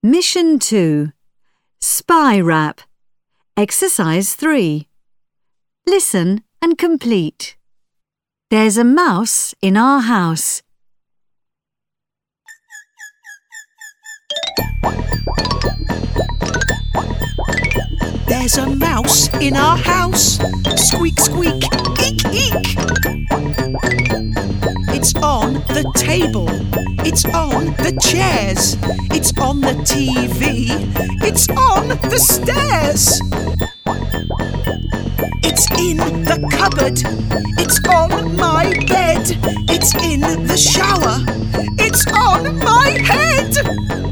Mission 2. Spy Rap. Exercise 3. Listen and complete. There's a mouse in our house. There's a mouse in our house. Squeak, squeak, eek, eek. It's on the table. It's on the chairs. It's on the TV. It's on the stairs. It's in the cupboard. It's on my bed. It's in the shower. It's on my head.